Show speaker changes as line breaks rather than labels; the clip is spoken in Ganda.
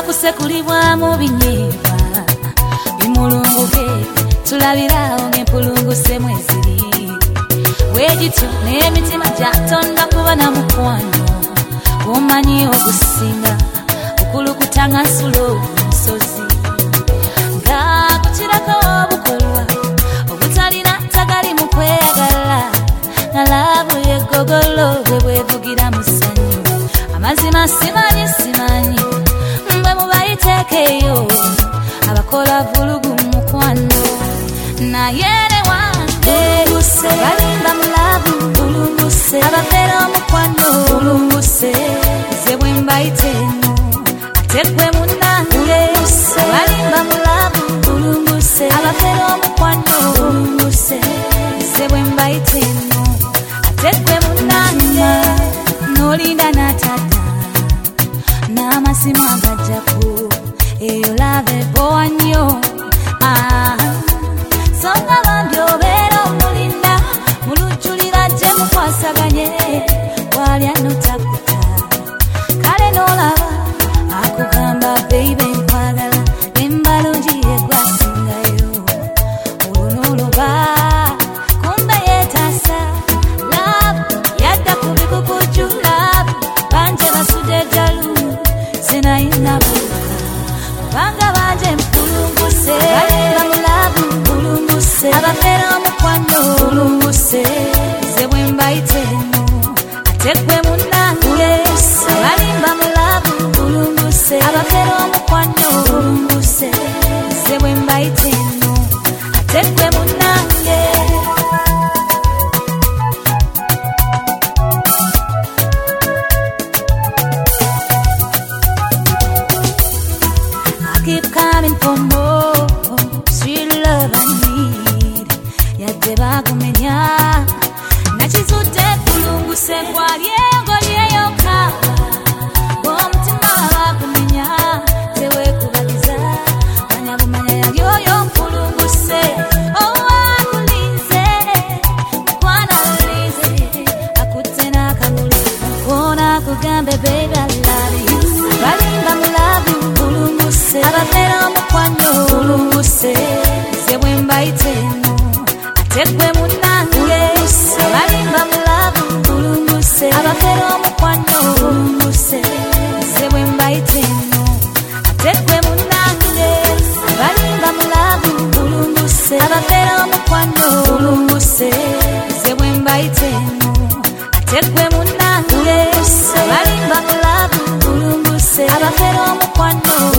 kusekulibwamu binyeebwa bimulunguke tulabirawo ng'empulunguse mweziri bwegityo n'emitima gyatonda kuba na mukwano omanyi ogusinga okulukuta nga nsula omusozi nga kukirako obukolwa obutalina tagali mu kweyagala nga laavu yeggogolo bwe bwevugira mu ssanyu amazima simanyi mbwe mubayiteekeeyo abakola vulugu mu mukwano naye ne wange balimba mulavu abafera omukwano ze bwe mbayite eno ate gwe munnange balimba mulavu abafera omukwano ze bwe mbayite eno ate gwe munnange n'olinda n'atata n'amasimu agajjaku eyo lave bowa nnyo songa bambi obeera omulinda mulujjulira gye mukwasaganye walya notakuta kale n'olaba akugamba beibe nkwagala embalungi yegwasingayo olwo n'oloba kumbe yeetasa laavu yadda ku bikukuju laavu banje basudde ejjalu zinayinabu banga banje mpulunguse balimba mulavu abafera omukwano ze bwe mbayite eno ate gwe munnange balimba mulavu abafera omukwano ze bwe mbayite eno ate gwe munnange I keep coming for more sweet love I need yadde bagumenya nakizudde kulunguse gwalyengolyeyokka omutima bagumenya tewekubaliza banyabumanya yali oyo mpulunguse owakulize mukwana lize akutte n'akamuli kona kugambe baby I love you balimba mulavu abafera omukwano ze bwe mbayite eno ate gwe munnange balimba mulavu abafera omukwano ze bwe mbayite eno ate gwe munnange balimba mulavu abafera omukwano ze bwe mbayite eno ate gwe munnange balimba mulavu abafera omukwano